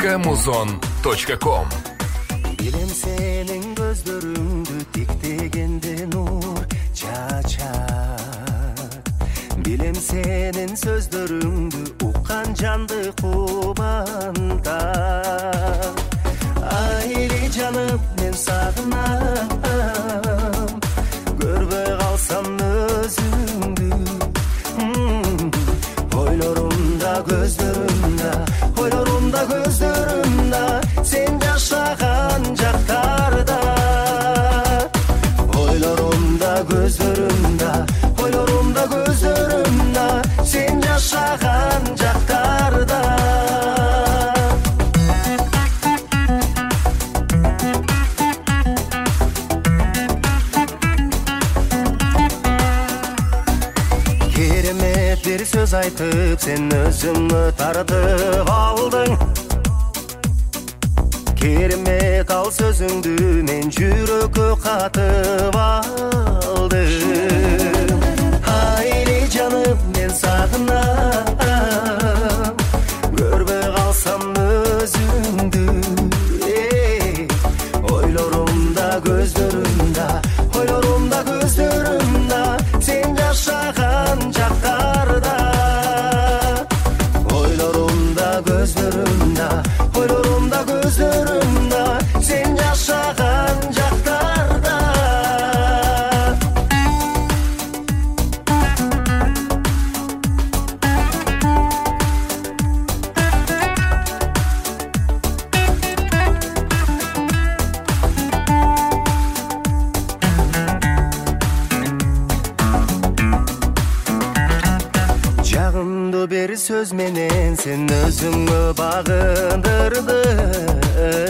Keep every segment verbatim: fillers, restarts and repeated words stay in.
точка музон точка ком. Билем сенин көздөрүңдү тиктегенде нур чачат. Билем сенин сөздөрүңдү уккан жанды кубантат. Айли жаным мен сагынам, көрбөй калсам өзүңдү. Ойлорумда көздөрүмда, ойлорумда көздөрүмда, сен жашаган жактарда. Ойлорумда көздөрүмда, ойлорумда көздөрүмда, сен жашаган жактарда. Керемет бир сөз айтып, сен өзүңө тартып алдың. Керемет ал сөзүңдү мен жүрөккө катып алдым. Айли жаным мен сагынам, көрбөй калсам өзүңдү. Ойлорумда көздөрүмда, ойлорумда көздөрүмда, сен жашаган жактарда. Ойлорумда көздөрүмда, ойлорумда көздөрүмда, сен жашаган жактарда. Жагымдуу бир сөз менен сен өзүңө багындырдың.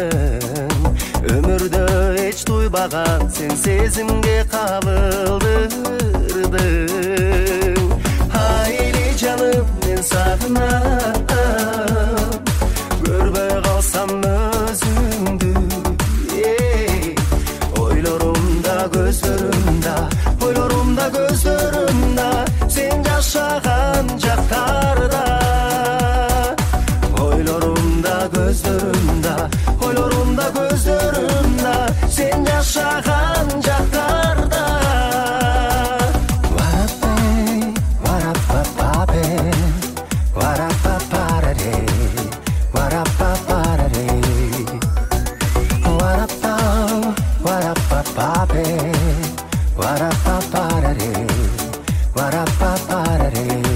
Өмүрдө эч туйбаган сен сезимге кабылдырдың. Айли жаным мен сагынам, көрбөй калсам өзүңдү. Ойлорумда көздөрүмда, ойлорумда көздөрүмда, сен жашаган жактарда. Ойлорумда көздөрүмда, ойлорумда көздөрүмда, сен жашаган жактарда. Варапай, варапапапе, варапапараре, варапапараре. Варапау, варапапапе, варапапараре, варапапараре.